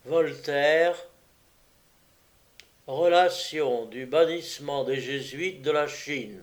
Voltaire, relation du bannissement des jésuites de la Chine.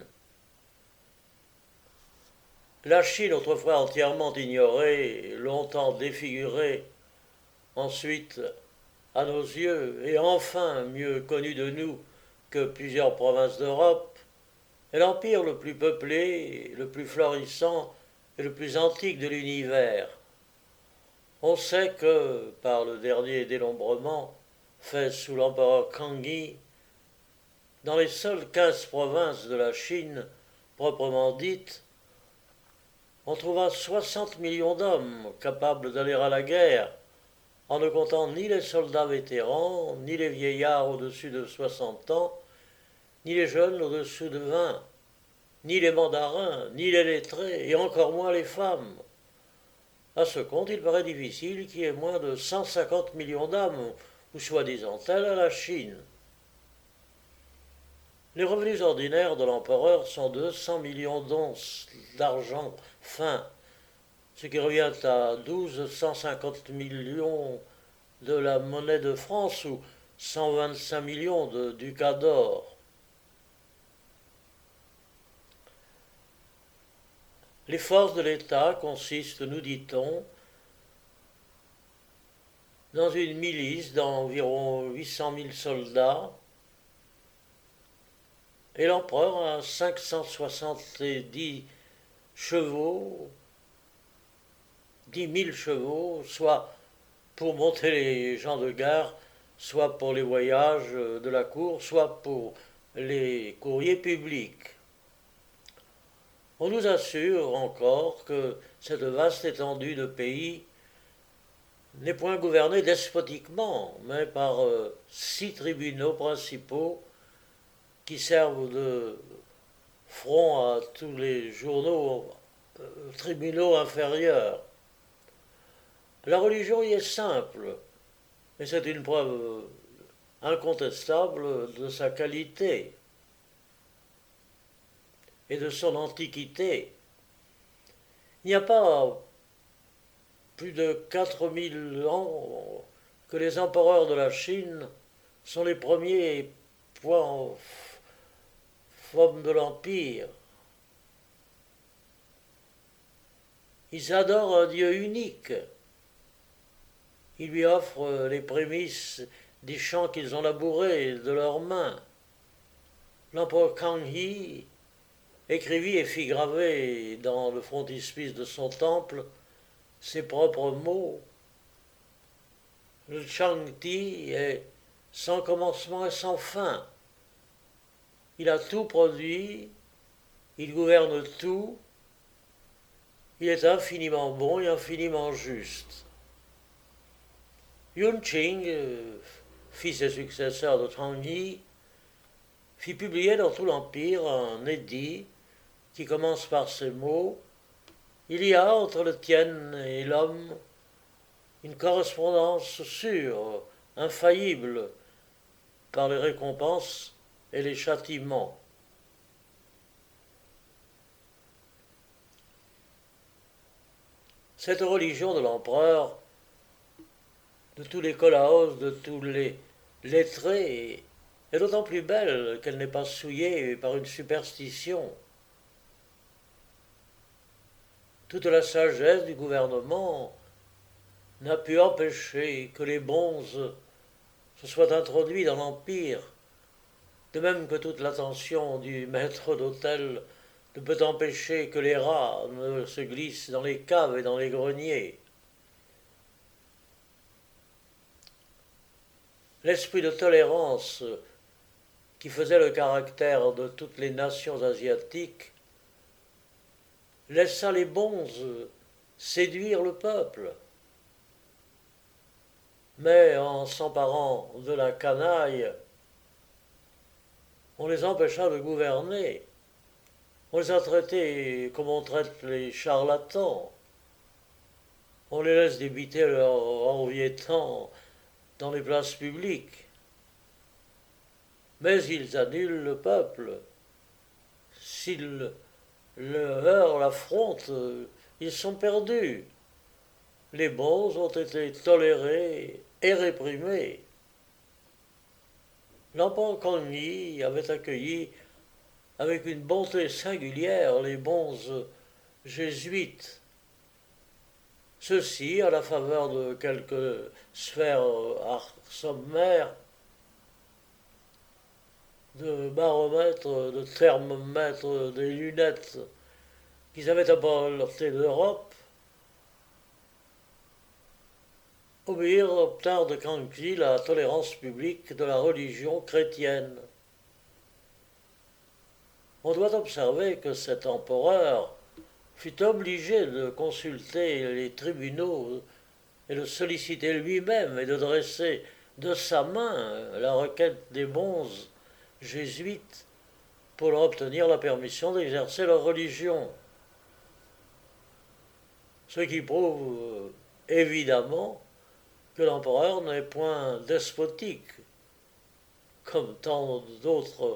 La Chine, autrefois entièrement ignorée, longtemps défigurée, ensuite, à nos yeux, et enfin mieux connue de nous que plusieurs provinces d'Europe, est l'empire le plus peuplé, le plus florissant et le plus antique de l'univers. On sait que, par le dernier dénombrement fait sous l'empereur Kangxi, dans les seules 15 provinces de la Chine proprement dite, on trouva 60 millions d'hommes capables d'aller à la guerre, en ne comptant ni les soldats vétérans, ni les vieillards au-dessus de 60 ans, ni les jeunes au-dessous de 20, ni les mandarins, ni les lettrés, et encore moins les femmes. À ce compte, il paraît difficile qu'il y ait moins de 150 millions d'âmes, ou soi-disant telles, à la Chine. Les revenus ordinaires de l'empereur sont de 100 millions d'onces d'argent fin, ce qui revient à 1250 millions de la monnaie de France ou 125 millions de ducats d'or. Les forces de l'État consistent, nous dit-on, dans une milice d'environ 800 000 soldats, et l'empereur a 570 chevaux, 10 000 chevaux, soit pour monter les gens de gare, soit pour les voyages de la cour, soit pour les courriers publics. On nous assure encore que cette vaste étendue de pays n'est point gouvernée despotiquement, mais par 6 tribunaux principaux qui servent de front à tous les journaux, tribunaux inférieurs. La religion y est simple, et c'est une preuve incontestable de sa qualité et de son antiquité. Il n'y a pas plus de 4000 ans que les empereurs de la Chine sont les premiers formes de l'Empire. Ils adorent un Dieu unique. Ils lui offrent les prémices des champs qu'ils ont labourés de leurs mains. L'empereur Kangxi écrivit et fit graver dans le frontispice de son temple ses propres mots. Le Changti est sans commencement et sans fin. Il a tout produit, il gouverne tout, il est infiniment bon et infiniment juste. Yun Qing, fils et successeur de Changyi, fit publier dans tout l'Empire un édit qui commence par ces mots: il y a entre le Tien et l'homme une correspondance sûre, infaillible, par les récompenses et les châtiments. Cette religion de l'empereur, de tous les Kolaos, de tous les lettrés, est d'autant plus belle qu'elle n'est pas souillée par une superstition. Toute la sagesse du gouvernement n'a pu empêcher que les bonzes se soient introduits dans l'Empire, de même que toute l'attention du maître d'hôtel ne peut empêcher que les rats ne se glissent dans les caves et dans les greniers. L'esprit de tolérance qui faisait le caractère de toutes les nations asiatiques laissa les bonzes séduire le peuple. Mais en s'emparant de la canaille, on les empêcha de gouverner. On les a traités comme on traite les charlatans. On les laisse débiter leur enviettant dans les places publiques. Mais ils annulent le peuple. S'ils le heurtent, l'affrontent, ils sont perdus. Les bons ont été tolérés et réprimée. L'empereur Kangyi avait accueilli avec une bonté singulière les bons jésuites. Ceux-ci, à la faveur de quelques sphères sommaires, de baromètres, de thermomètres, des lunettes qu'ils avaient apportées d'Europe, obtinrent de Kangxi la tolérance publique de la religion chrétienne. On doit observer que cet empereur fut obligé de consulter les tribunaux et de solliciter lui-même et de dresser de sa main la requête des bons jésuites pour leur obtenir la permission d'exercer leur religion. Ce qui prouve évidemment que l'empereur n'est point despotique, comme tant d'autres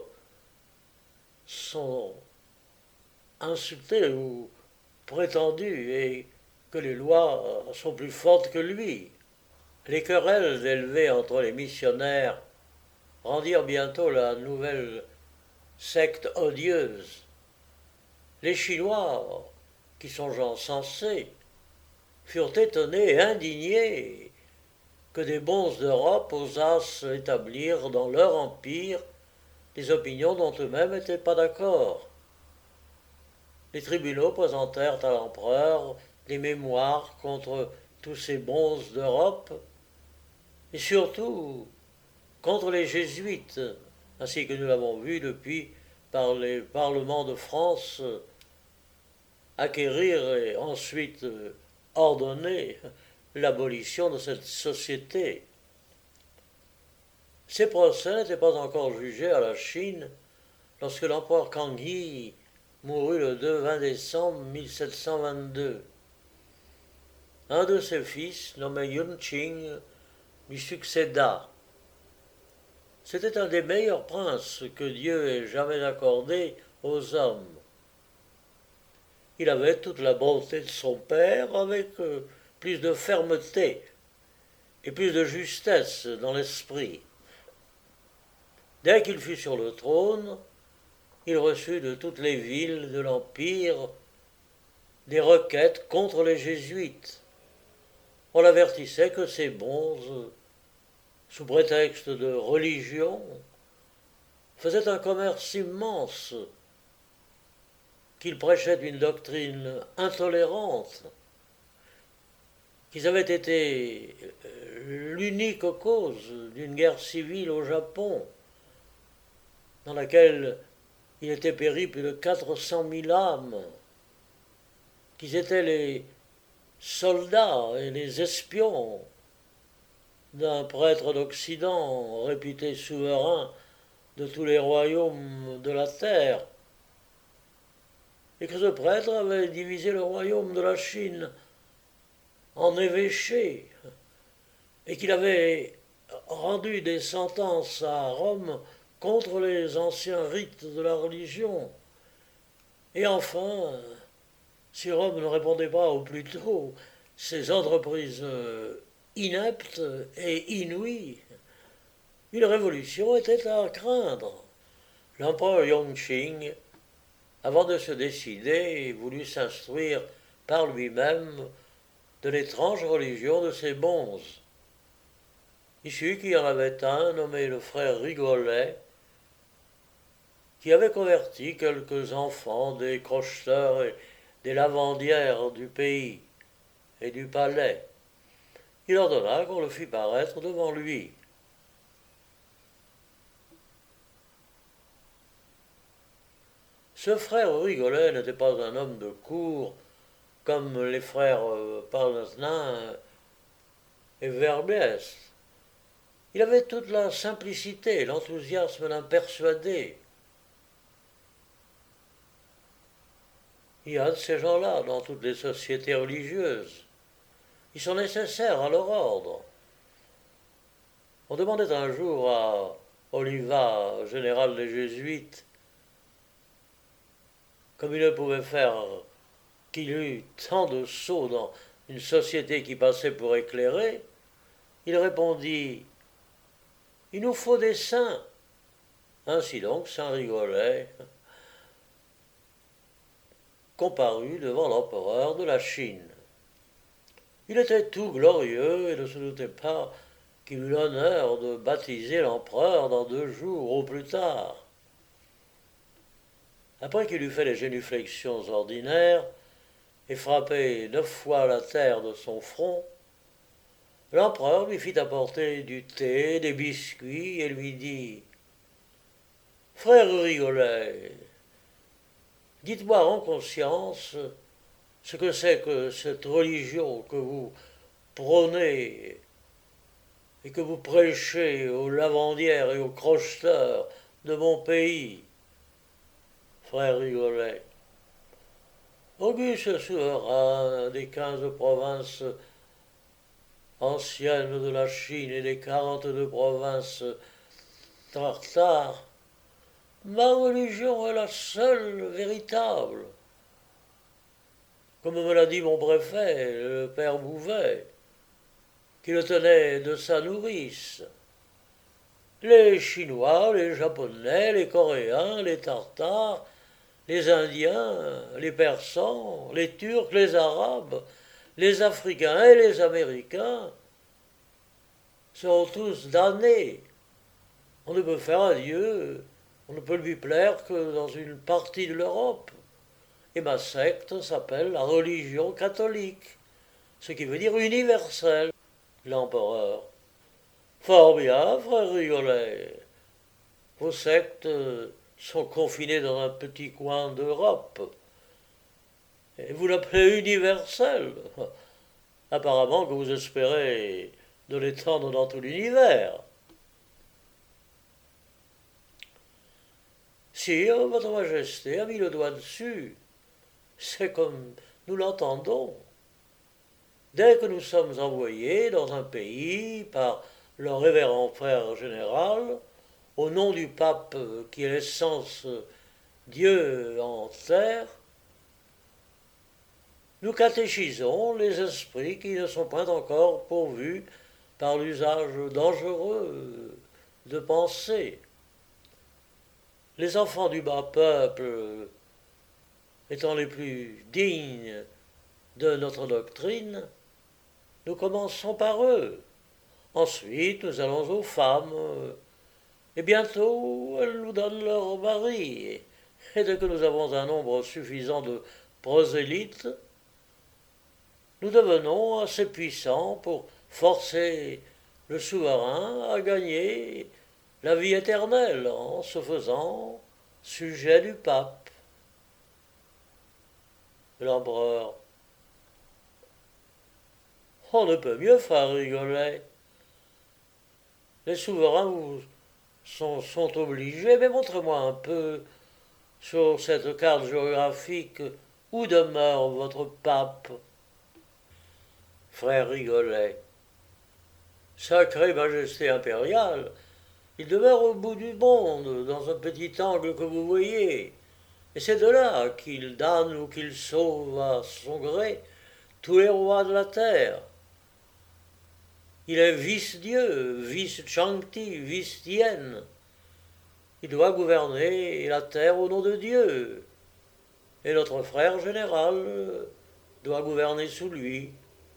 sont insultés ou prétendus, et que les lois sont plus fortes que lui. Les querelles élevées entre les missionnaires rendirent bientôt la nouvelle secte odieuse. Les Chinois, qui sont gens sensés, furent étonnés et indignés que des bons d'Europe osassent établir dans leur empire des opinions dont eux-mêmes n'étaient pas d'accord. Les tribunaux présentèrent à l'empereur des mémoires contre tous ces bons d'Europe, et surtout contre les jésuites, ainsi que nous l'avons vu depuis par les parlements de France acquérir et ensuite ordonner l'abolition de cette société. Ces procès n'étaient pas encore jugés à la Chine lorsque l'empereur Kangyi mourut le 20 décembre 1722. Un de ses fils, nommé Yunqing, lui succéda. C'était un des meilleurs princes que Dieu ait jamais accordé aux hommes. Il avait toute la bonté de son père, avec plus de fermeté et plus de justesse dans l'esprit. Dès qu'il fut sur le trône, il reçut de toutes les villes de l'Empire des requêtes contre les jésuites. On l'avertissait que ces bons, sous prétexte de religion, faisaient un commerce immense, qu'ils prêchaient une doctrine intolérante, qu'ils avaient été l'unique cause d'une guerre civile au Japon, dans laquelle il était péri plus de 400 000 âmes, qu'ils étaient les soldats et les espions d'un prêtre d'Occident réputé souverain de tous les royaumes de la terre, et que ce prêtre avait divisé le royaume de la Chine en évêchés, et qu'il avait rendu des sentences à Rome contre les anciens rites de la religion. Et enfin, si Rome ne répondait pas au plus tôt ces entreprises ineptes et inouïes, une révolution était à craindre. L'empereur Yongqing, avant de se décider, voulut s'instruire par lui-même de l'étrange religion de ces bons. Il sut qu'il y en avait un nommé le frère Rigolet, qui avait converti quelques enfants des crocheteurs et des lavandières du pays et du palais. Il ordonna qu'on le fît paraître devant lui. Ce frère Rigolet n'était pas un homme de cour comme les frères Parnasin et Verbiès. Il avait toute la simplicité et l'enthousiasme d'un persuadé. Il y a de ces gens-là dans toutes les sociétés religieuses. Ils sont nécessaires à leur ordre. On demandait un jour à Oliva, général des Jésuites, comme il ne pouvait faire qu'il eût tant de sots dans une société qui passait pour éclairée, Il répondit: il nous faut des saints. Ainsi donc, saint Rigolet comparut devant l'empereur de la Chine. Il était tout glorieux et ne se doutait pas qu'il eut l'honneur de baptiser l'empereur dans 2 jours au plus tard. Après qu'il eut fait les génuflexions ordinaires et frappé 9 fois la terre de son front, l'empereur lui fit apporter du thé, des biscuits et lui dit: frère Rigolet, dites-moi en conscience ce que c'est que cette religion que vous prônez et que vous prêchez aux lavandières et aux crocheteurs de mon pays. Frère Rigolet, auguste souverain des 15 provinces anciennes de la Chine et des 42 provinces tartares, ma religion est la seule véritable. Comme me l'a dit mon préfet, le père Bouvet, qui le tenait de sa nourrice. Les Chinois, les Japonais, les Coréens, les Tartares, les Indiens, les Persans, les Turcs, les Arabes, les Africains et les Américains sont tous damnés. On ne peut faire un Dieu, on ne peut lui plaire que dans une partie de l'Europe. Et ma secte s'appelle la religion catholique, ce qui veut dire universelle. L'empereur: fort bien, frère Rigolet. Vos sectes sont confinées dans un petit coin d'Europe. Et vous l'appelez universelle. Apparemment que vous espérez de l'étendre dans tout l'univers. Sire, votre majesté a mis le doigt dessus. C'est comme nous l'entendons. Dès que nous sommes envoyés dans un pays par le révérend frère général, au nom du pape qui est l'essence Dieu en terre, nous catéchisons les esprits qui ne sont pas encore pourvus par l'usage dangereux de penser. Les enfants du bas peuple, étant les plus dignes de notre doctrine, nous commençons par eux. Ensuite, nous allons aux femmes, et bientôt, elles nous donnent leurs maris. Et dès que nous avons un nombre suffisant de prosélytes, nous devenons assez puissants pour forcer le souverain à gagner la vie éternelle en se faisant sujet du pape. L'empereur: on ne peut mieux faire rigoler. Les souverains vous sont obligés, mais montrez-moi un peu sur cette carte géographique où demeure votre pape. Frère Rigolet: sacrée majesté impériale, il demeure au bout du monde, dans un petit angle que vous voyez, et c'est de là qu'il damne ou qu'il sauve à son gré tous les rois de la terre. Il est vice-dieu, vice-Changti, vice-Tien. Il doit gouverner la terre au nom de Dieu, et notre frère général doit gouverner sous lui.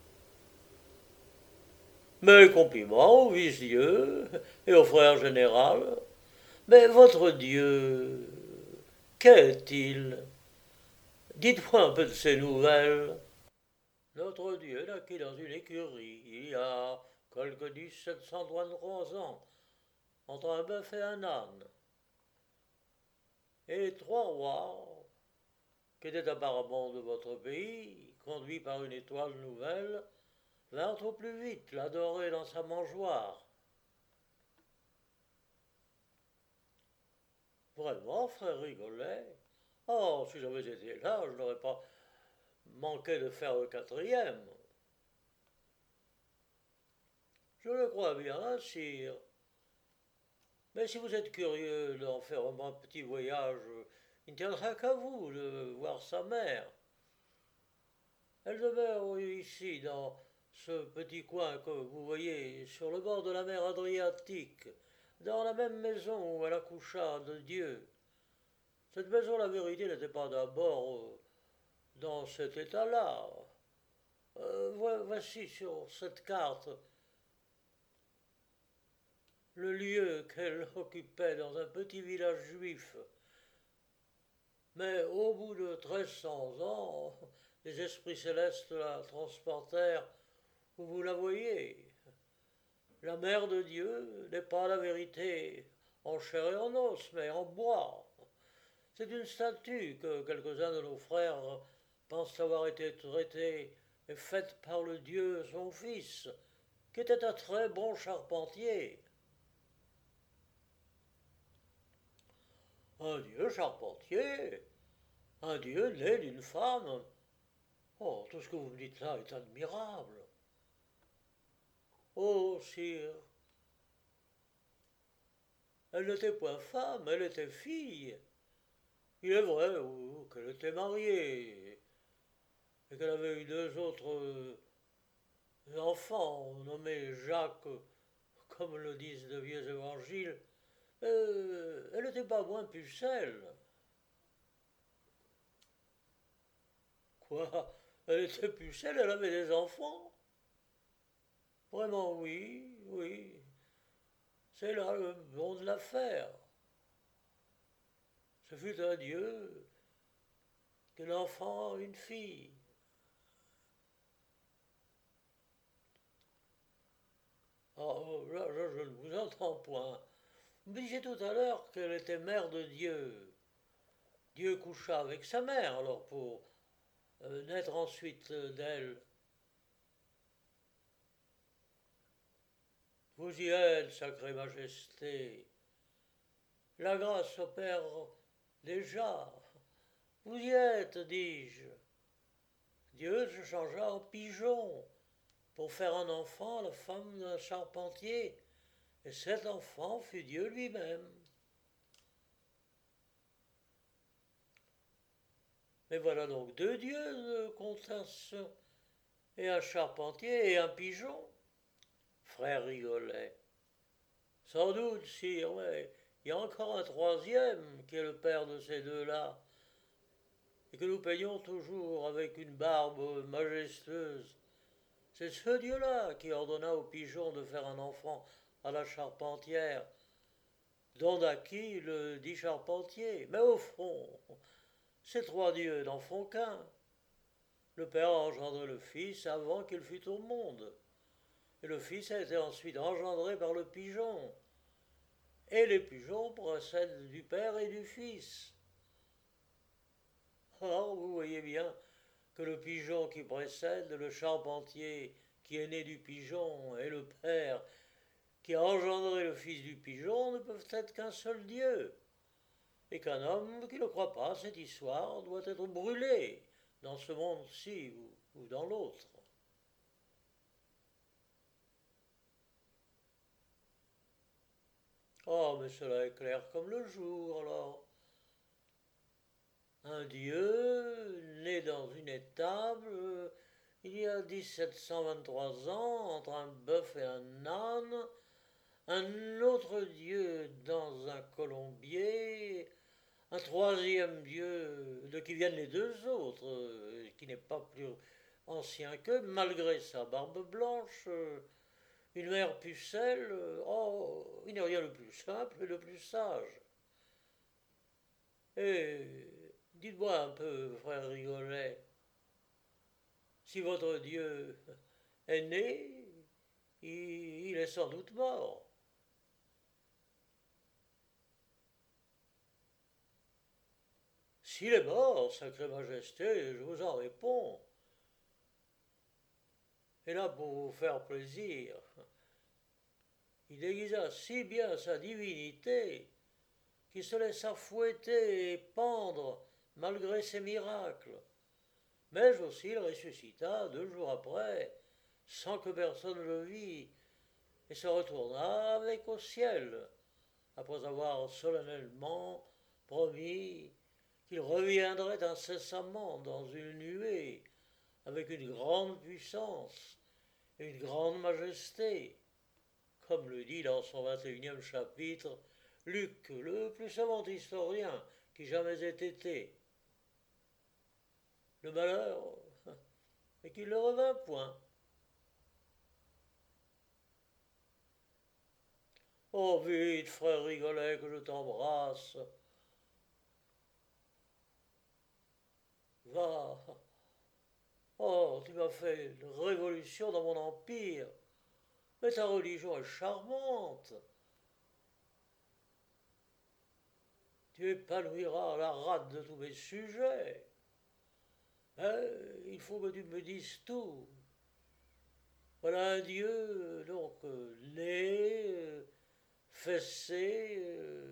Mes compliments au vice-dieu et au frère général. Mais votre Dieu, qu'est-il? Dites-moi un peu de ses nouvelles. Notre Dieu naquit dans une écurie il y a quelque 1723 ans, entre un bœuf et un âne. Et les 3 rois, qui étaient apparemment de votre pays, conduits par une étoile nouvelle, vinrent au plus vite l'adorer dans sa mangeoire. Vraiment, frère Rigolet? Oh, si j'avais été là, je n'aurais pas manqué de faire le 4e. Je le crois bien, sire. Mais si vous êtes curieux d'en faire un petit voyage, il ne tiendra qu'à vous de voir sa mère. Elle demeure ici, dans ce petit coin que vous voyez sur le bord de la mer Adriatique, dans la même maison où elle accoucha de Dieu. Cette maison, la vérité, n'était pas d'abord dans cet état-là. Voici sur cette carte le lieu qu'elle occupait dans un petit village juif. Mais au bout de 1300 ans, les esprits célestes la transportèrent où vous la voyez. La mère de Dieu n'est pas la vérité en chair et en os, mais en bois. C'est une statue que quelques-uns de nos frères pensent avoir été traitée et faite par le Dieu son Fils, qui était un très bon charpentier. Un Dieu charpentier? Un Dieu né d'une femme? Oh, tout ce que vous me dites là est admirable. Oh, sire, elle n'était point femme, elle était fille. Il est vrai qu'elle était mariée et qu'elle avait eu deux autres enfants nommés Jacques, comme le disent de vieux évangiles. Elle n'était pas moins pucelle. Quoi? Elle était pucelle, elle avait des enfants? Vraiment, oui, oui. C'est là le bon de l'affaire. Ce fut un Dieu qu'un enfant, une fille. Oh, là, je ne vous entends point. Vous me disiez tout à l'heure qu'elle était mère de Dieu. Dieu coucha avec sa mère, alors pour naître ensuite d'elle. Vous y êtes, sacrée majesté. La grâce opère déjà. Vous y êtes, dis-je. Dieu se changea en pigeon pour faire un enfant à la femme d'un charpentier, et cet enfant fut Dieu lui-même. Mais voilà donc deux dieux de contention, et un charpentier et un pigeon. Frère rigolait. Sans doute, sire, mais il y a encore un troisième qui est le père de ces deux-là, et que nous peignons toujours avec une barbe majestueuse. C'est ce Dieu-là qui ordonna au pigeon de faire un enfant à la charpentière, dont naquit le dit charpentier. Mais au fond, ces trois dieux n'en font qu'un. Le Père a engendré le Fils avant qu'il fût au monde, et le Fils a été ensuite engendré par le pigeon. Et les pigeons procèdent du Père et du Fils. Alors vous voyez bien que le pigeon qui précède, le charpentier qui est né du pigeon, et le Père qui a engendré le fils du pigeon ne peuvent être qu'un seul Dieu, et qu'un homme qui ne croit pas à cette histoire doit être brûlé dans ce monde-ci ou dans l'autre. Oh, mais cela est clair comme le jour, alors. Un Dieu né dans une étable il y a 1723 ans entre un bœuf et un âne, un autre Dieu dans un colombier, un troisième Dieu de qui viennent les deux autres, qui n'est pas plus ancien qu'eux, malgré sa barbe blanche, une mère pucelle, oh, il n'y a rien de plus simple et de plus sage. Et dites-moi un peu, frère Rigolet, si votre Dieu est né, il est sans doute mort. S'il est mort, sacrée majesté, je vous en réponds. Et là, pour vous faire plaisir, il déguisa si bien sa divinité qu'il se laissa fouetter et pendre malgré ses miracles. Mais aussi il ressuscita 2 jours après, sans que personne le vît, et se retourna avec au ciel, après avoir solennellement promis qu'il reviendrait incessamment dans une nuée, avec une grande puissance, une grande majesté, comme le dit dans son 21e chapitre Luc, le plus savant historien qui jamais ait été. Le malheur est qu'il ne revint point. Oh, vite, frère Rigolet, que je t'embrasse. Va. Oh, tu m'as fait une révolution dans mon empire. Mais ta religion est charmante. Tu épanouiras la rate de tous mes sujets. Il faut que tu me dises tout. Voilà un Dieu, donc, né, fessé,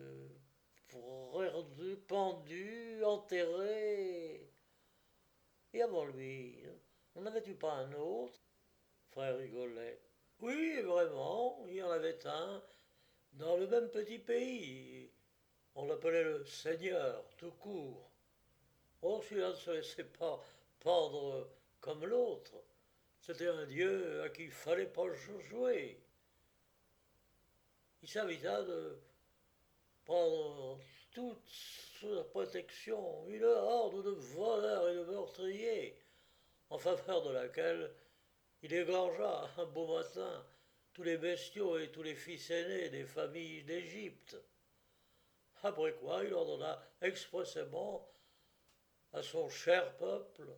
pendu, enterré. Et avant lui, n'en avais-tu pas un autre? Frère rigolait. Oui, vraiment, il y en avait un, dans le même petit pays. On l'appelait le Seigneur, tout court. Oh, celui-là ne se laissait pas pendre comme l'autre. C'était un dieu à qui il fallait pas jouer. Il s'avisa de prendre toute sa protection une horde de voleurs et de meurtriers, en faveur de laquelle il égorgea un beau matin tous les bestiaux et tous les fils aînés des familles d'Égypte. Après quoi, il ordonna expressément à son cher peuple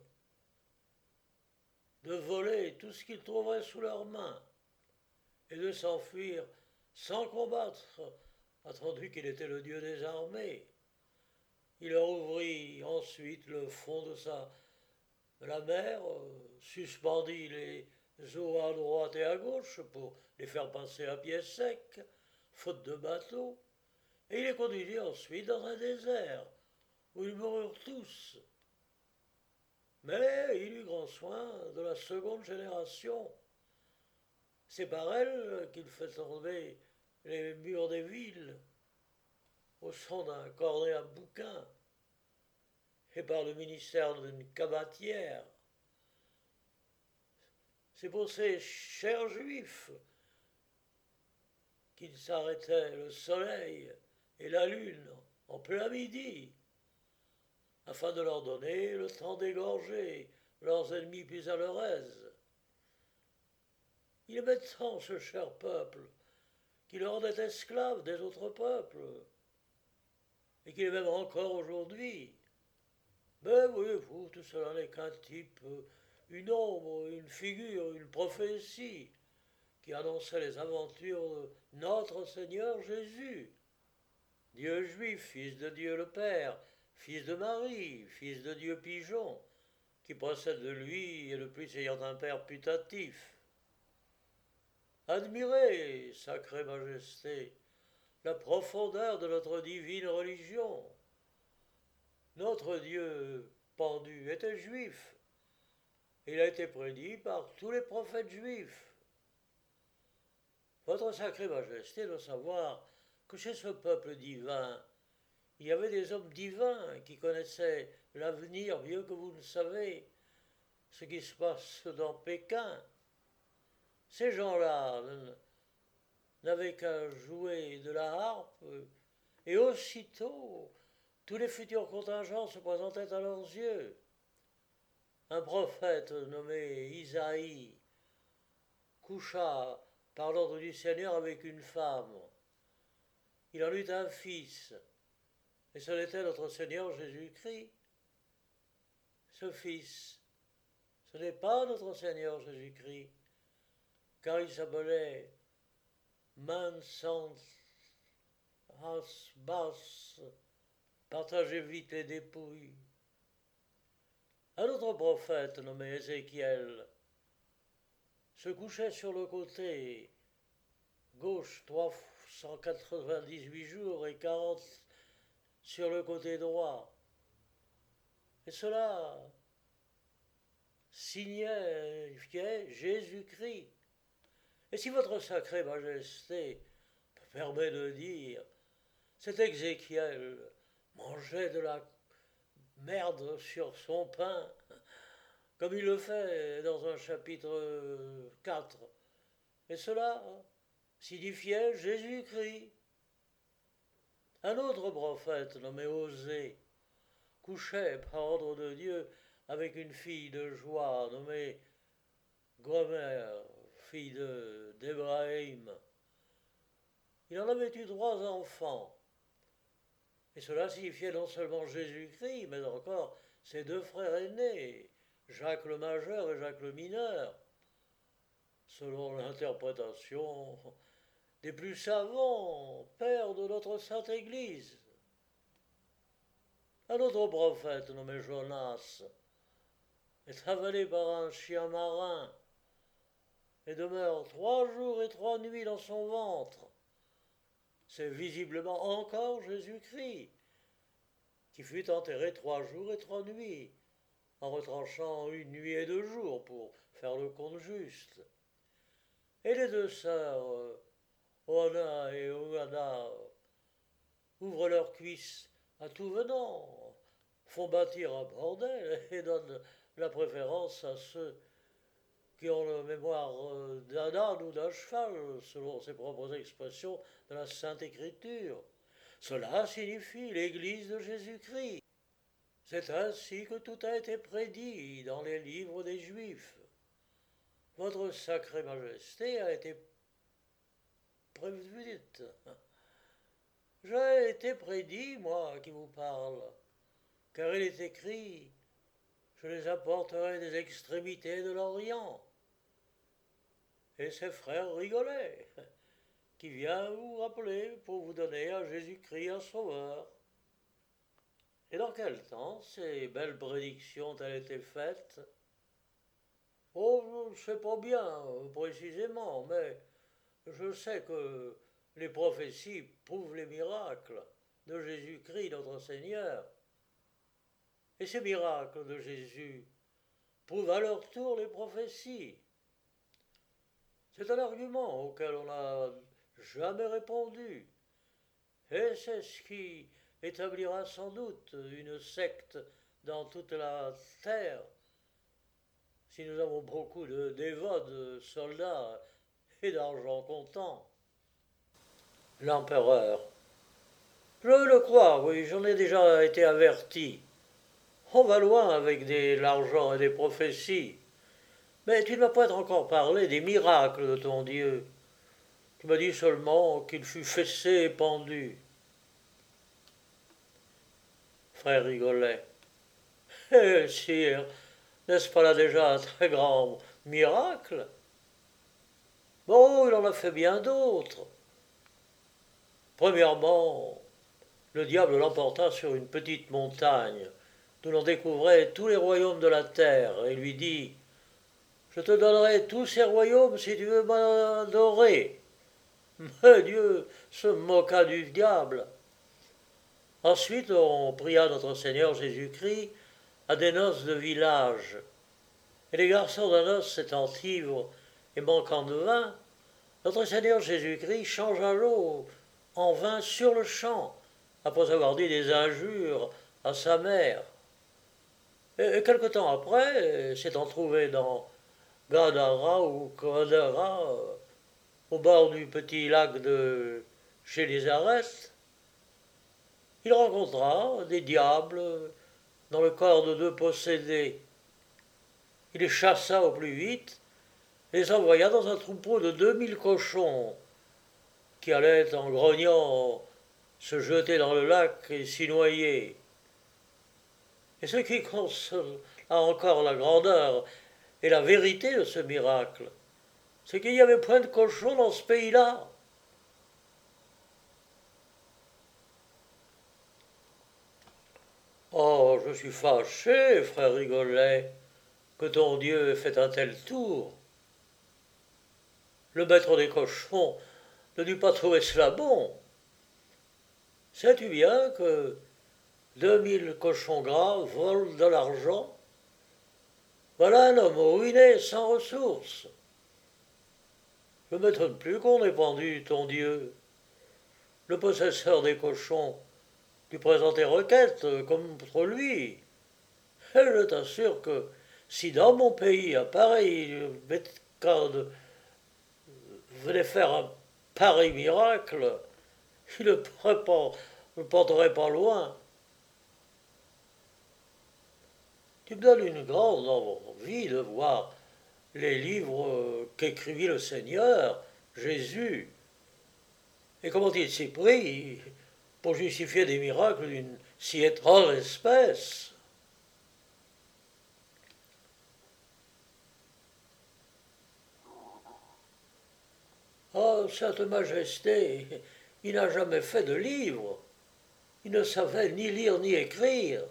de voler tout ce qu'ils trouveraient sous leurs mains et de s'enfuir sans combattre, attendu qu'il était le dieu des armées. Il leur ouvrit ensuite le fond de la mer, suspendit les eaux à droite et à gauche pour les faire passer à pied sec, faute de bateau, et il les conduisit ensuite dans un désert, où ils moururent tous. Mais il eut grand soin de la seconde génération. C'est par elle qu'il fait tomber les murs des villes, au son d'un cornet à bouquin, et par le ministère d'une cabatière. C'est pour ces chers juifs qu'il s'arrêtait le soleil et la lune en plein midi, afin de leur donner le temps d'égorger leurs ennemis plus à leur aise. Il aimait tant ce cher peuple qu'il le rendait esclave des autres peuples, et qu'il est même encore aujourd'hui. Mais voyez-vous, tout cela n'est qu'un type, une ombre, une figure, une prophétie qui annonçait les aventures de notre Seigneur Jésus, Dieu juif, fils de Dieu le Père, fils de Marie, fils de Dieu pigeon, qui procède de lui et le plus ayant un père putatif. Admirez, sacrée majesté, la profondeur de notre divine religion. Notre Dieu pendu était juif. Il a été prédit par tous les prophètes juifs. Votre sacrée majesté doit savoir que chez ce peuple divin, il y avait des hommes divins qui connaissaient l'avenir mieux que vous ne savez ce qui se passe dans Pékin. Ces gens-là n'avaient qu'à jouer de la harpe et aussitôt tous les futurs contingents se présentaient à leurs yeux. Un prophète nommé Isaïe coucha par l'ordre du Seigneur avec une femme. Il en eut un fils, et ce n'était notre Seigneur Jésus-Christ. Ce fils, ce n'est pas notre Seigneur Jésus-Christ, car il s'appelait Mansant Hasbas, partagez vite les dépouilles. Un autre prophète nommé Ézéchiel se couchait sur le côté gauche 398 jours et 40 sur le côté droit. Et cela signifiait Jésus-Christ. Et si votre sacrée majesté me permet de dire, cet Ézéchiel mangeait de la merde sur son pain, comme il le fait dans un chapitre 4. Et cela signifiait Jésus-Christ. Un autre prophète nommé Osée couchait par ordre de Dieu avec une fille de joie nommée Gomer, fille d'Ébrahim. Il en avait eu 3 enfants. Et cela signifiait non seulement Jésus-Christ, mais encore ses 2 frères aînés, Jacques le Majeur et Jacques le Mineur, selon l'interprétation des plus savants pères de notre Sainte Église. Un autre prophète nommé Jonas est avalé par un chien marin et demeure 3 jours et 3 nuits dans son ventre. C'est visiblement encore Jésus-Christ, qui fut enterré 3 jours et 3 nuits, en retranchant 1 nuit et 2 jours pour faire le compte juste. Et les 2 sœurs, Oana et Oana, ouvrent leurs cuisses à tout venant, font bâtir un bordel et donnent la préférence à ceux qui ont la mémoire d'un âne ou d'un cheval, selon ses propres expressions de la Sainte Écriture. Cela signifie l'Église de Jésus-Christ. C'est ainsi que tout a été prédit dans les livres des Juifs. Votre sacrée majesté a été prédite. J'ai été prédit, moi qui vous parle, car il est écrit, je les apporterai des extrémités de l'Orient. Et ses frères rigolaient, qui vient vous rappeler pour vous donner à Jésus-Christ un sauveur. Et dans quel temps ces belles prédictions ont-elles été faites? Oh, je ne sais pas bien précisément, mais je sais que les prophéties prouvent les miracles de Jésus-Christ, notre Seigneur. Et ces miracles de Jésus prouvent à leur tour les prophéties. C'est un argument auquel on n'a jamais répondu. Et c'est ce qui établira sans doute une secte dans toute la terre, si nous avons beaucoup de dévots, de soldats et d'argent comptant. L'empereur. Je le crois, oui, j'en ai déjà été averti. On va loin avec l'argent et des prophéties. Mais tu ne m'as pas encore parlé des miracles de ton Dieu. Tu m'as dit seulement qu'il fut fessé et pendu. Frère rigolait. Eh, sire, n'est-ce pas là déjà un très grand miracle? Bon, il en a fait bien d'autres. Premièrement, le diable l'emporta sur une petite montagne, d'où l'on découvrait tous les royaumes de la terre, et lui dit, je te donnerai tous ces royaumes si tu veux m'adorer. Mais Dieu se moqua du diable. Ensuite, on pria notre Seigneur Jésus-Christ à des noces de village. Et les garçons de noces s'étant ivres et manquant de vin, notre Seigneur Jésus-Christ changea l'eau en vin sur le champ, après avoir dit des injures à sa mère. Et quelque temps après, s'étant trouvé dans Gadara ou Gadara, au bord du petit lac de Génézareth, il rencontra des diables dans le corps de 2 possédés. Il les chassa au plus vite et les envoya dans un troupeau de 2000 cochons qui allaient en grognant se jeter dans le lac et s'y noyer. Et ce qui consola encore la grandeur et la vérité de ce miracle, c'est qu'il n'y avait point de cochons dans ce pays-là. Oh, je suis fâché, frère Rigolet, que ton Dieu ait fait un tel tour. Le maître des cochons ne dut pas trouver cela bon. Sais-tu bien que 2000 cochons gras volent de l'argent? Voilà un homme ruiné, sans ressources. Je ne m'étonne plus qu'on ait pendu ton Dieu. Le possesseur des cochons dut présenter requête contre lui. Et je t'assure que Si dans mon pays, un pareil médecin venait faire un pareil miracle, il ne porterait pas loin. Tu me donnes une grande envie de voir les livres qu'écrivit le Seigneur, Jésus, et comment il s'y prit pour justifier des miracles d'une si étrange espèce. Oh, Sainte Majesté, il n'a jamais fait de livre. Il ne savait ni lire ni écrire.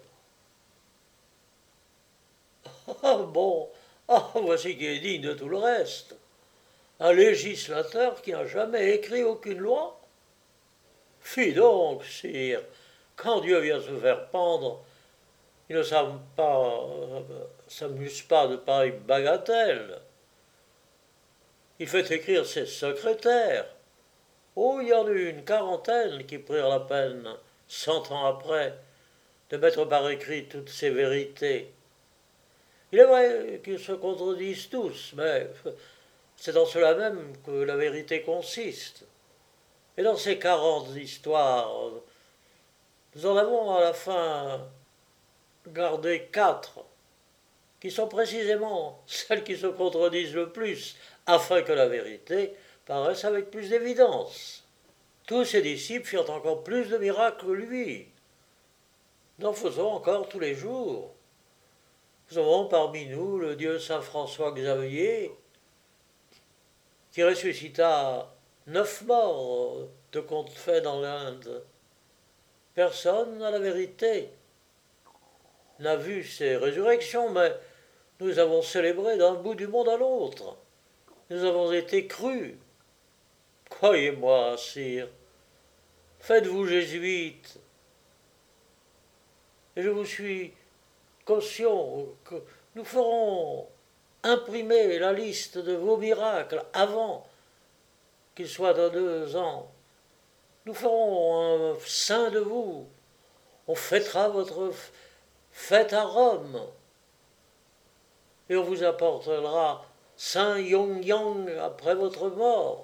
Ah bon, ah, voici qui est digne de tout le reste. Un législateur qui n'a jamais écrit aucune loi. Fi donc, sire, quand Dieu vient se faire pendre, il ne s'amuse pas de pareilles bagatelles. Il fait écrire ses secrétaires. Oh, il y en eut une quarantaine qui prirent la peine, 100 ans après, de mettre par écrit toutes ces vérités. Il est vrai qu'ils se contredisent tous, mais c'est dans cela même que la vérité consiste. Et dans ces 40 histoires, nous en avons à la fin gardé 4, qui sont précisément celles qui se contredisent le plus, afin que la vérité paraisse avec plus d'évidence. Tous ses disciples firent encore plus de miracles que lui. Nous en faisons encore tous les jours. Nous avons parmi nous le dieu Saint François Xavier, qui ressuscita 9 morts de contes faits dans l'Inde. Personne, à la vérité, n'a vu ces résurrections, mais nous avons célébré d'un bout du monde à l'autre. Nous avons été crus. Croyez-moi, sire, faites-vous jésuite, et je vous suis caution que nous ferons imprimer la liste de vos miracles avant qu'il soit dans 2 ans. Nous ferons un saint de vous. On fêtera votre fête à Rome. Et on vous apportera Saint Yong-Yang après votre mort.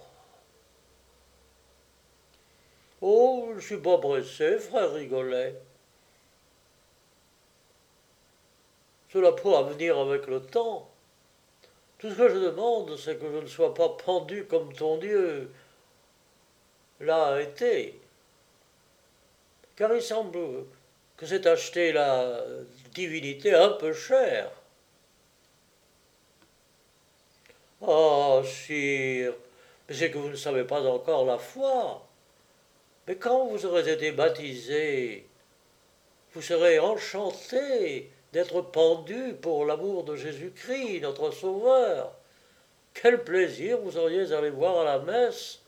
Oh, je ne suis pas pressé, frère Rigolet. Cela pourra venir avec le temps. Tout ce que je demande, c'est que je ne sois pas pendu comme ton Dieu l'a été. Car il semble que c'est acheter la divinité un peu cher. Ah, sire, mais c'est que vous ne savez pas encore la foi. Mais quand vous aurez été baptisé, vous serez enchanté d'être pendu pour l'amour de Jésus-Christ, notre Sauveur. Quel plaisir vous auriez à aller voir à la messe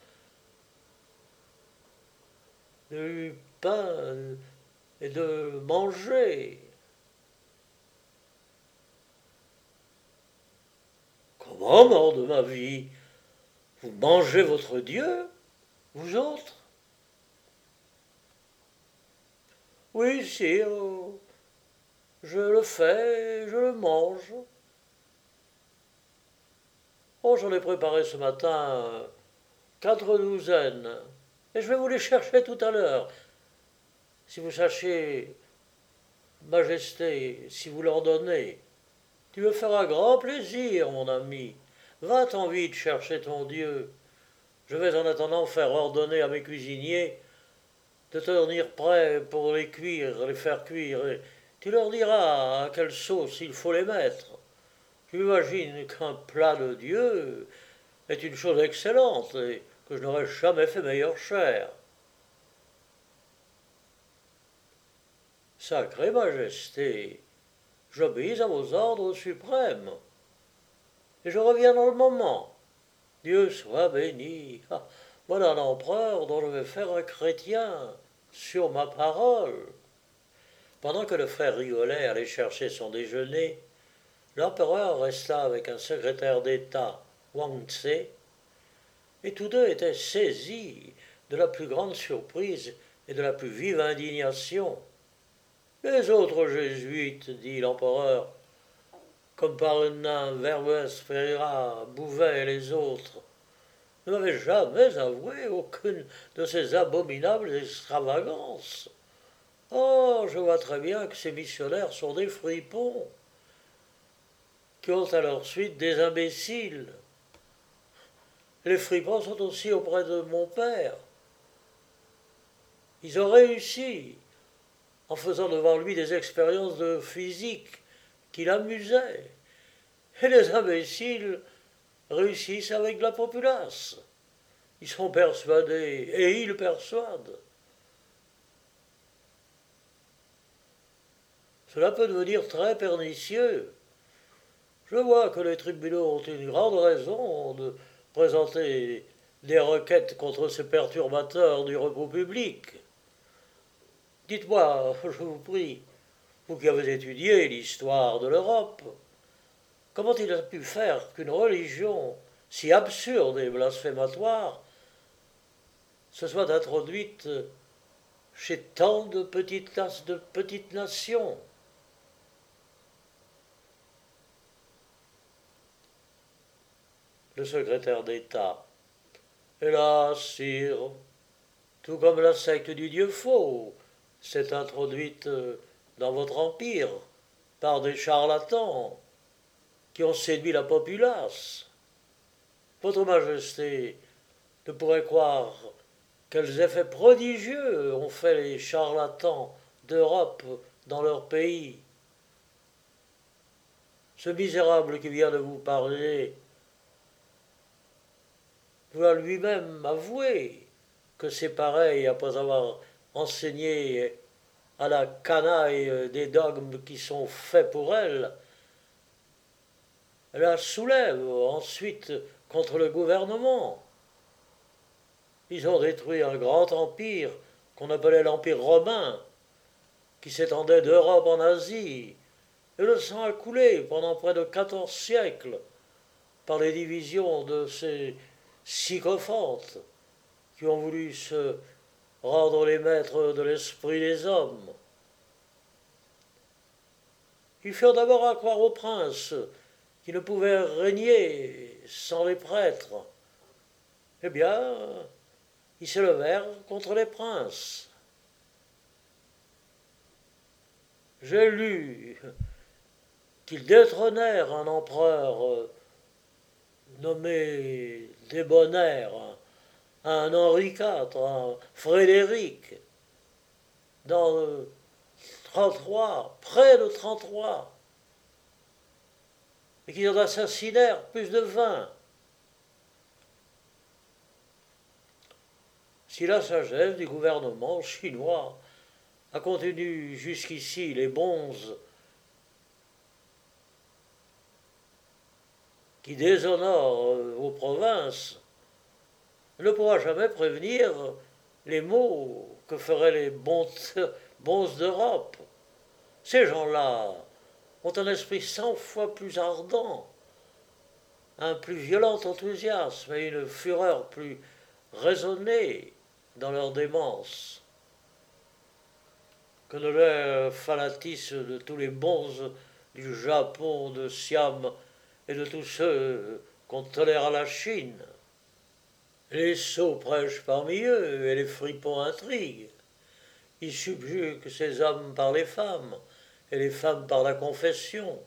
du pain et de manger. Comment, mort de ma vie, vous mangez votre Dieu, vous autres? Oui, sire, je le fais, je le mange. Oh, j'en ai préparé ce matin 4 douzaines, et je vais vous les chercher tout à l'heure. Si vous sachiez, Majesté, si vous leur donnez, tu me feras grand plaisir, mon ami. Va-t'en vite chercher ton Dieu. Je vais en attendant faire ordonner à mes cuisiniers de te tenir prêts pour les cuire, les faire cuire. Et tu leur diras à quelle sauce il faut les mettre. Tu imagines qu'un plat de Dieu est une chose excellente et que je n'aurais jamais fait meilleure chair. Sacrée Majesté, j'obéis à vos ordres suprêmes. Et je reviens dans le moment. Dieu soit béni. Ah, voilà l'empereur dont je vais faire un chrétien, sur ma parole. Pendant que le frère Rigolet allait chercher son déjeuner, l'empereur resta avec un secrétaire d'État, Wang Tse, et tous deux étaient saisis de la plus grande surprise et de la plus vive indignation. Les autres jésuites, dit l'empereur, comme par une nain, Verbues, Ferreira, Bouvet et les autres, ne m'avaient jamais avoué aucune de ces abominables extravagances. Oh, je vois très bien que ces missionnaires sont des fripons, qui ont à leur suite des imbéciles. Les fripons sont aussi auprès de mon père. Ils ont réussi en faisant devant lui des expériences de physique qui l'amusaient. Et les imbéciles réussissent avec la populace. Ils sont persuadés et ils persuadent. Cela peut devenir très pernicieux. Je vois que les tribunaux ont une grande raison de présenter des requêtes contre ces perturbateurs du repos public. Dites-moi, je vous prie, vous qui avez étudié l'histoire de l'Europe, comment il a pu faire qu'une religion si absurde et blasphématoire se soit introduite chez tant de petites nations? Le secrétaire d'État. Hélas, sire, tout comme la secte du Dieu faux s'est introduite dans votre empire par des charlatans qui ont séduit la populace. Votre Majesté ne pourrait croire quels effets prodigieux ont fait les charlatans d'Europe dans leur pays. Ce misérable qui vient de vous parler doit lui-même avouer que c'est pareil après avoir enseigné à la canaille des dogmes qui sont faits pour elle. Elle la soulève ensuite contre le gouvernement. Ils ont détruit un grand empire qu'on appelait l'Empire romain, qui s'étendait d'Europe en Asie, et le sang a coulé pendant près de 14 siècles par les divisions de ces sycophantes qui ont voulu se rendre les maîtres de l'esprit des hommes. Ils firent d'abord à croire aux princes qui ne pouvaient régner sans les prêtres. Eh bien, ils s'élevèrent contre les princes. J'ai lu qu'ils détrônèrent un empereur nommé Débonnaire, un Henri IV, un Frédéric, dans 33, près de 33, et qu'ils en assassinèrent plus de 20. Si la sagesse du gouvernement chinois a contenu jusqu'ici les bonzes qui déshonorent aux provinces, ne pourra jamais prévenir les maux que feraient les bonzes d'Europe. Ces gens-là ont un esprit 100 fois plus ardent, un plus violent enthousiasme et une fureur plus raisonnée dans leur démence que ne le fanatisme de tous les bonzes du Japon, de Siam et de tous ceux qu'on tolère à la Chine. Les sots prêchent parmi eux et les fripons intriguent. Ils subjuguent ces hommes par les femmes et les femmes par la confession.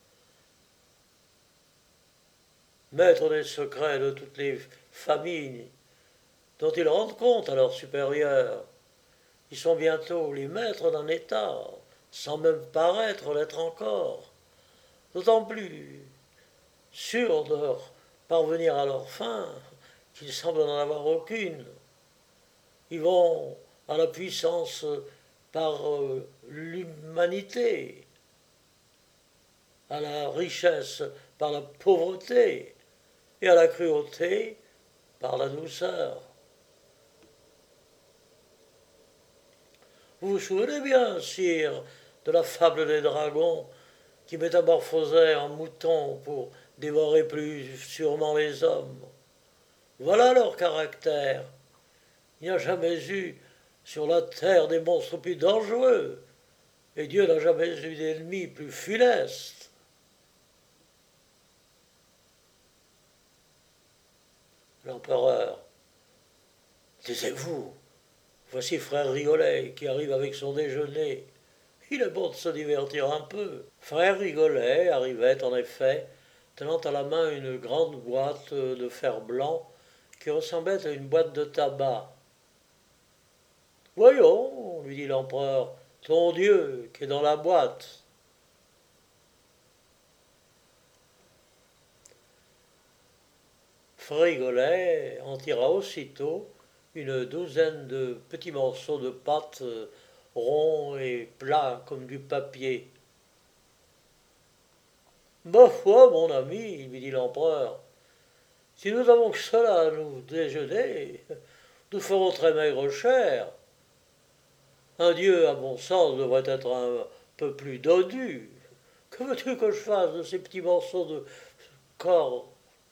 Maîtres des secrets de toutes les familles dont ils rendent compte à leurs supérieurs, ils sont bientôt les maîtres d'un État, sans même paraître l'être encore, d'autant plus sûrs de parvenir à leur fin qu'ils semblent n'en avoir aucune. Ils vont à la puissance par l'humanité, à la richesse par la pauvreté et à la cruauté par la douceur. Vous vous souvenez bien, sire, de la fable des dragons qui métamorphosaient en moutons pour dévorer plus sûrement les hommes. Voilà leur caractère. Il n'y a jamais eu sur la terre des monstres plus dangereux, et Dieu n'a jamais eu d'ennemis plus funestes. L'empereur. Taisez-vous. Voici frère Rigolet qui arrive avec son déjeuner. Il est bon de se divertir un peu. Frère Rigolet arrivait en effet, tenant à la main une grande boîte de fer blanc qui ressemblait à une boîte de tabac. Voyons, lui dit l'empereur, ton Dieu qui est dans la boîte. Frère Rigolet en tira aussitôt une douzaine de petits morceaux de pâte ronds et plats comme du papier. Ma foi, mon ami, lui dit l'empereur, si nous avons que cela à nous déjeuner, nous ferons très maigre cher. Un dieu, à mon sens, devrait être un peu plus dodu. Que veux-tu que je fasse de ces petits morceaux de corps?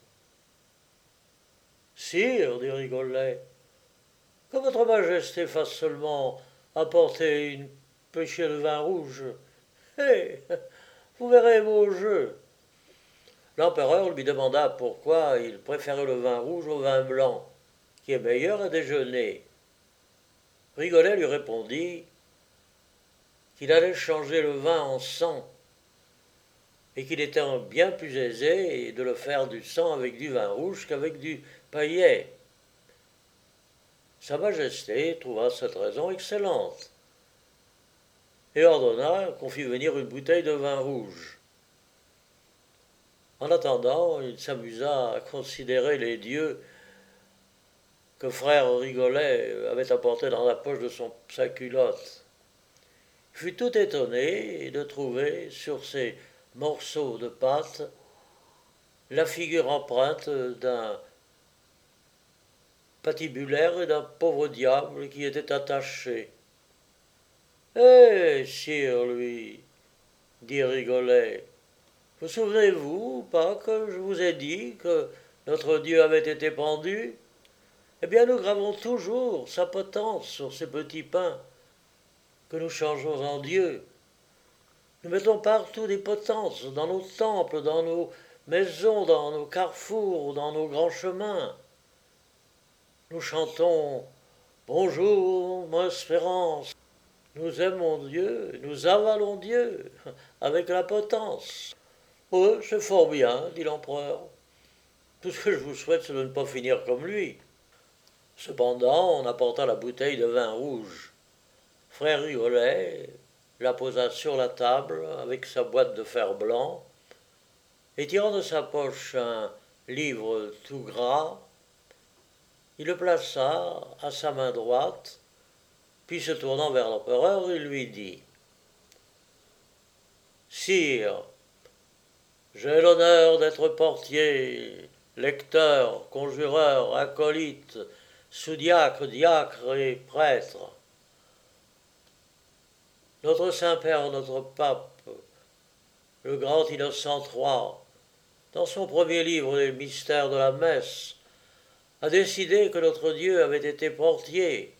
Sire, dit Rigolet, que votre majesté fasse seulement apporter une pêchée de vin rouge. Eh, vous verrez vos jeux. L'empereur lui demanda pourquoi il préférait le vin rouge au vin blanc, qui est meilleur à déjeuner. Rigolet lui répondit qu'il allait changer le vin en sang, et qu'il était bien plus aisé de le faire du sang avec du vin rouge qu'avec du paillet. Sa Majesté trouva cette raison excellente, et ordonna qu'on fît venir une bouteille de vin rouge. En attendant, il s'amusa à considérer les dieux que frère Rigolet avait apportés dans la poche de sa culotte. Il fut tout étonné de trouver sur ces morceaux de pâte la figure empreinte d'un patibulaire et d'un pauvre diable qui était attaché. Eh, sire, lui, dit Rigolet, vous souvenez-vous pas que je vous ai dit que notre Dieu avait été pendu? Eh bien, nous gravons toujours sa potence sur ces petits pains que nous changeons en Dieu. Nous mettons partout des potences, dans nos temples, dans nos maisons, dans nos carrefours, dans nos grands chemins. Nous chantons « Bonjour, mon espérance ». Nous aimons Dieu, nous avalons Dieu avec la potence. Oui, c'est fort bien, dit l'empereur. Tout ce que je vous souhaite, c'est de ne pas finir comme lui. Cependant, on apporta la bouteille de vin rouge. Frère Rigolet la posa sur la table avec sa boîte de fer blanc, et tirant de sa poche un livre tout gras, il le plaça à sa main droite, puis se tournant vers l'empereur, il lui dit « Sire, j'ai l'honneur d'être portier, lecteur, conjureur, acolyte, sous-diacre, diacre et prêtre. Notre Saint-Père, notre Pape, le grand Innocent III, dans son premier livre, Les mystères de la messe, a décidé que notre Dieu avait été portier.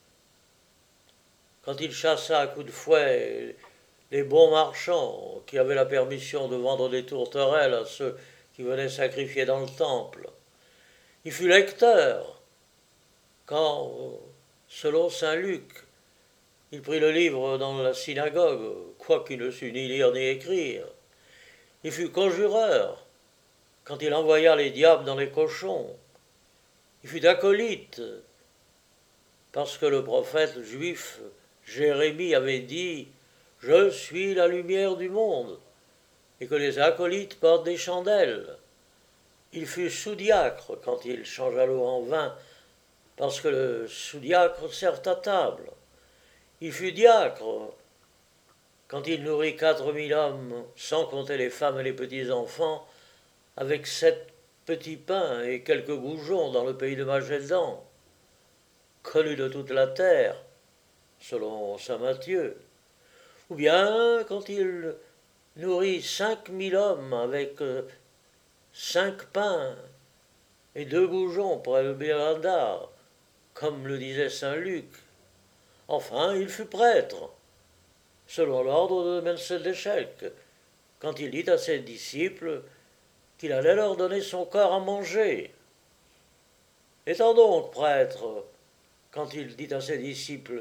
Quand il chassa à coups de fouet les bons marchands qui avaient la permission de vendre des tourterelles à ceux qui venaient sacrifier dans le temple. Il fut lecteur quand, selon saint Luc, il prit le livre dans la synagogue, quoiqu'il ne sut ni lire ni écrire. Il fut conjureur quand il envoya les diables dans les cochons. Il fut acolyte parce que le prophète juif Jérémie avait dit « Je suis la lumière du monde » et que les acolytes portent des chandelles. Il fut sous-diacre quand il changea l'eau en vin parce que le sous-diacre sert à table. Il fut diacre quand il nourrit 4000 hommes, sans compter les femmes et les petits-enfants, avec 7 petits pains et quelques goujons dans le pays de Magédan, connu de toute la terre, selon saint Matthieu. Ou bien quand il nourrit 5000 hommes avec 5 pains et 2 goujons pour le Béranda, comme le disait saint Luc. Enfin, il fut prêtre, selon l'ordre de Melchizedek, quand il dit à ses disciples qu'il allait leur donner son corps à manger. Étant donc prêtre, quand il dit à ses disciples,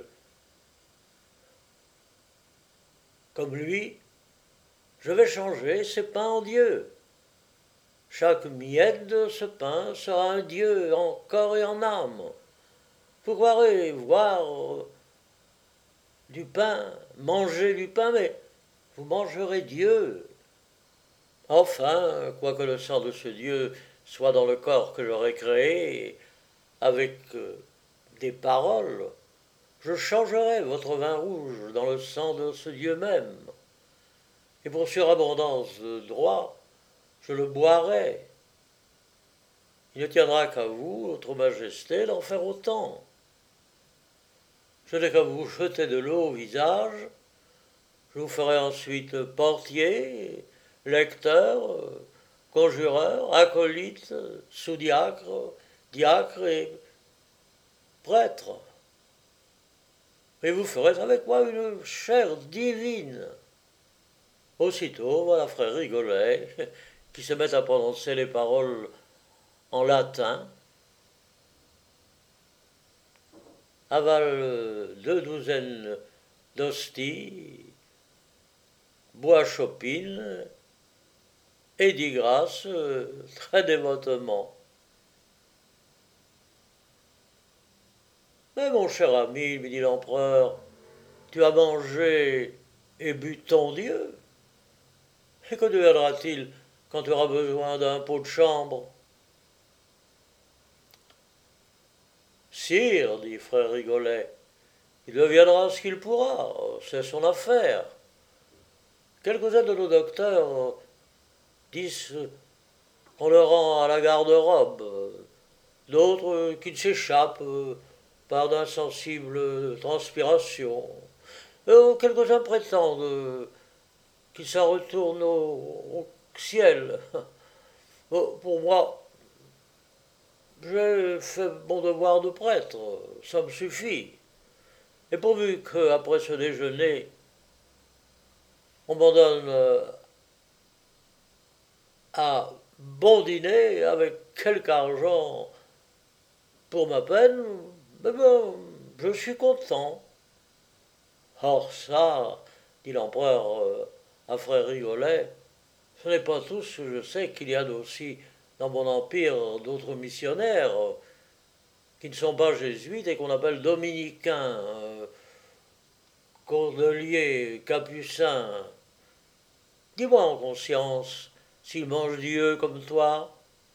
comme lui, je vais changer ces pains en Dieu. Chaque miette de ce pain sera un Dieu en corps et en âme. Vous pourrez voir du pain, manger du pain, mais vous mangerez Dieu. Enfin, quoique le sang de ce Dieu soit dans le corps que j'aurai créé, avec des paroles, je changerai votre vin rouge dans le sang de ce Dieu même. Et pour surabondance de droit, je le boirai. Il ne tiendra qu'à vous, votre majesté, d'en faire autant. Je n'ai qu'à vous jeter de l'eau au visage, je vous ferai ensuite portier, lecteur, conjureur, acolyte, sous-diacre, diacre et prêtre. Et vous ferez avec moi une chair divine. Aussitôt, voilà frère Rigolet, qui se met à prononcer les paroles en latin, avale 2 douzaines d'hosties, boit chopine et dit grâce très dévotement. Mais mon cher ami, lui dit l'empereur, tu as mangé et bu ton Dieu. Et que deviendra-t-il quand tu auras besoin d'un pot de chambre? Sire, dit frère Rigolet, il deviendra ce qu'il pourra, c'est son affaire. Quelques-uns de nos docteurs disent qu'on le rend à la garde-robe, d'autres qu'il s'échappe par d'insensibles transpirations. Quelques-uns prétendent qu'il s'en retourne au ciel. Pour moi, j'ai fait mon devoir de prêtre, ça me suffit. Et pourvu qu'après ce déjeuner, on m'en donne un bon dîner avec quelque argent pour ma peine, eh bien, je suis content. Or ça, dit l'empereur à frère Rigolet, ce n'est pas tout ce que je sais qu'il y a aussi dans mon empire d'autres missionnaires qui ne sont pas jésuites et qu'on appelle dominicains, cordeliers, capucins. Dis-moi en conscience s'ils mangent Dieu comme toi.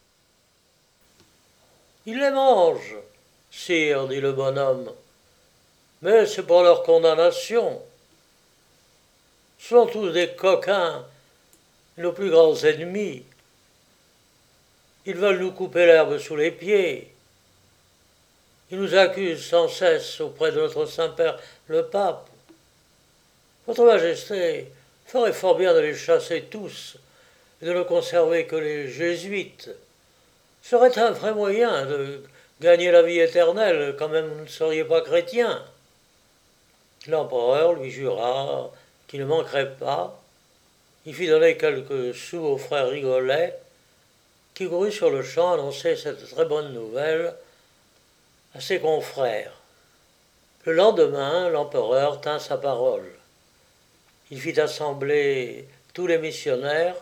Ils les mangent, sire, dit le bonhomme, mais c'est pour leur condamnation. Ce sont tous des coquins, nos plus grands ennemis. Ils veulent nous couper l'herbe sous les pieds. Ils nous accusent sans cesse auprès de notre Saint-Père, le pape. Votre Majesté ferait fort bien de les chasser tous et de ne conserver que les jésuites. Ce serait un vrai moyen de gagner la vie éternelle, quand même vous ne seriez pas chrétien. L'empereur lui jura qu'il ne manquerait pas. Il fit donner quelques sous au frère Rigolet, qui courut sur le champ annoncer cette très bonne nouvelle à ses confrères. Le lendemain, l'empereur tint sa parole. Il fit assembler tous les missionnaires,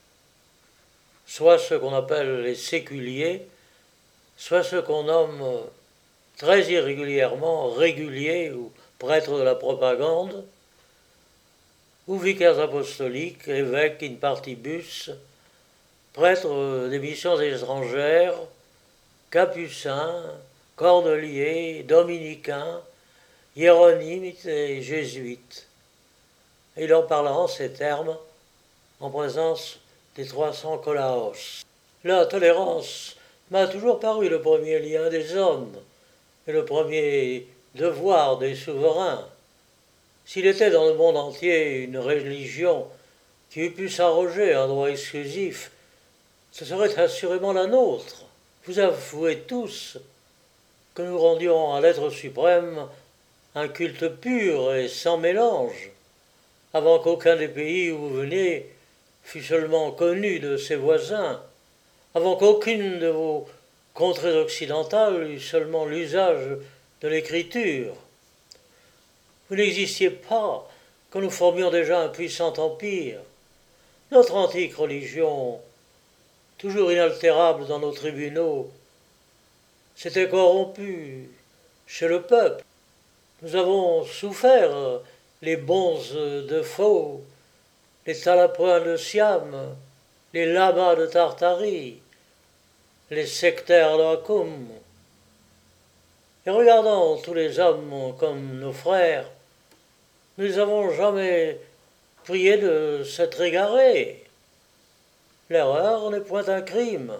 soit ceux qu'on appelle les séculiers, soit ceux qu'on nomme très irrégulièrement réguliers ou prêtres de la propagande, ou vicaires apostoliques, évêques in partibus, prêtres des missions étrangères, capucins, cordeliers, dominicains, hiéronymes et jésuites. Et il en parla en ces termes, en présence des 300 Colaos. La tolérance m'a toujours paru le premier lien des hommes et le premier devoir des souverains. S'il était dans le monde entier une religion qui eût pu s'arroger un droit exclusif, ce serait assurément la nôtre. Vous avouez tous que nous rendions à l'être suprême un culte pur et sans mélange, avant qu'aucun des pays où vous venez fût seulement connu de ses voisins, avant qu'aucune de vos contrées occidentales eut seulement l'usage de l'écriture. Vous n'existiez pas quand nous formions déjà un puissant empire. Notre antique religion, toujours inaltérable dans nos tribunaux, s'était corrompue chez le peuple. Nous avons souffert les bonzes de Faux, les talapoins de Siam, les lamas de Tartarie, les sectaires de Hakoum. Et regardant tous les hommes comme nos frères, nous n'avons jamais prié de s'être égarés. L'erreur n'est point un crime.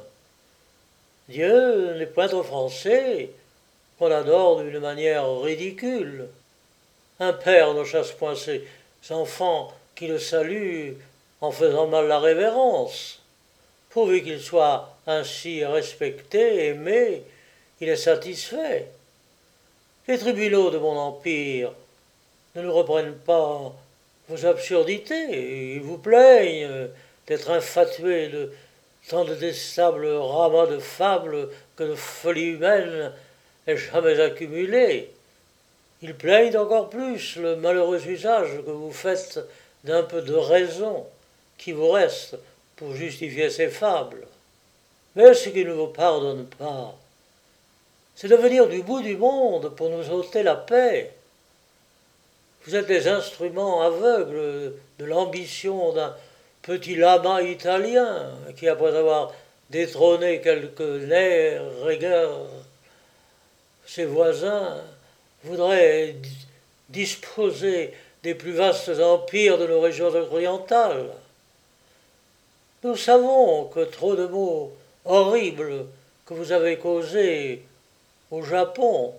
Dieu n'est point offensé qu'on adore d'une manière ridicule. Un père ne chasse point ses enfants qui le saluent en faisant mal la révérence. Pourvu qu'il soit ainsi respecté, aimé, il est satisfait. Les tribunaux de mon empire ne nous reprennent pas vos absurdités, ils vous plaignent d'être infatués de tant de détestables ramas de fables que de folie humaine ait jamais accumulées. Ils plaignent encore plus le malheureux usage que vous faites d'un peu de raison qui vous reste pour justifier ces fables. Mais ce qui ne vous pardonne pas, c'est de venir du bout du monde pour nous ôter la paix. Vous êtes les instruments aveugles de l'ambition d'un petit lama italien qui, après avoir détrôné quelques nerfs ses voisins, voudrait disposer des plus vastes empires de nos régions orientales. Nous savons que trop de maux horribles que vous avez causés au Japon,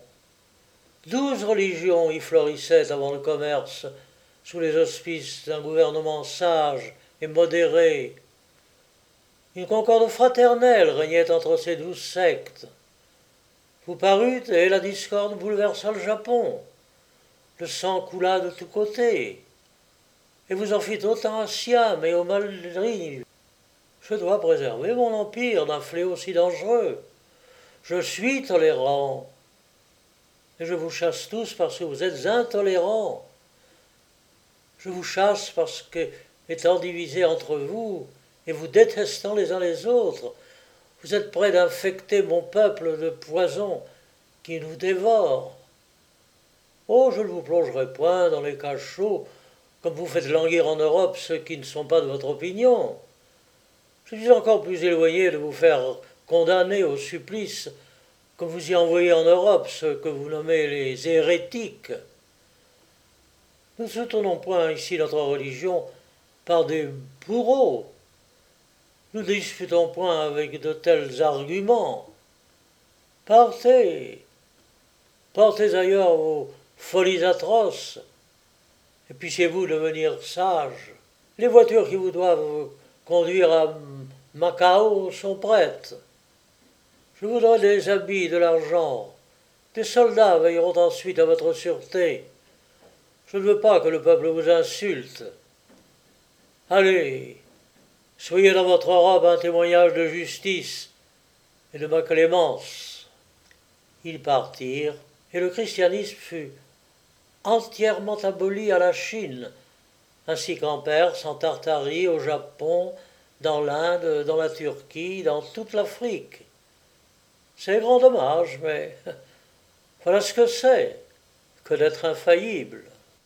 12 religions y florissaient avant le commerce, sous les auspices d'un gouvernement sage et modéré. Une concorde fraternelle régnait entre ces 12 sectes. Vous parûtes et la discorde bouleversa le Japon. Le sang coula de tous côtés. Et vous en fîtes autant à Siam et au Maldives. Je dois préserver mon empire d'un fléau si dangereux. Je suis tolérant. Et je vous chasse tous parce que vous êtes intolérants. Je vous chasse parce que, étant divisés entre vous, et vous détestant les uns les autres, vous êtes prêts d'infecter mon peuple de poison qui nous dévore. Oh, je ne vous plongerai point dans les cachots comme vous faites languir en Europe ceux qui ne sont pas de votre opinion. Je suis encore plus éloigné de vous faire condamner au supplice que vous y envoyez en Europe ceux que vous nommez les hérétiques. Nous ne soutenons point ici notre religion par des bourreaux. Nous ne disputons point avec de tels arguments. Partez, portez ailleurs vos folies atroces, et puissiez-vous devenir sages. Les voitures qui vous doivent conduire à Macao sont prêtes. Je vous donne des habits, de l'argent. Des soldats veilleront ensuite à votre sûreté. Je ne veux pas que le peuple vous insulte. Allez, soyez dans votre Europe un témoignage de justice et de ma clémence. Ils partirent, et le christianisme fut entièrement aboli à la Chine, ainsi qu'en Perse, en Tartarie, au Japon, dans l'Inde, dans la Turquie, dans toute l'Afrique. C'est grand dommage, mais voilà ce que c'est que d'être infaillible.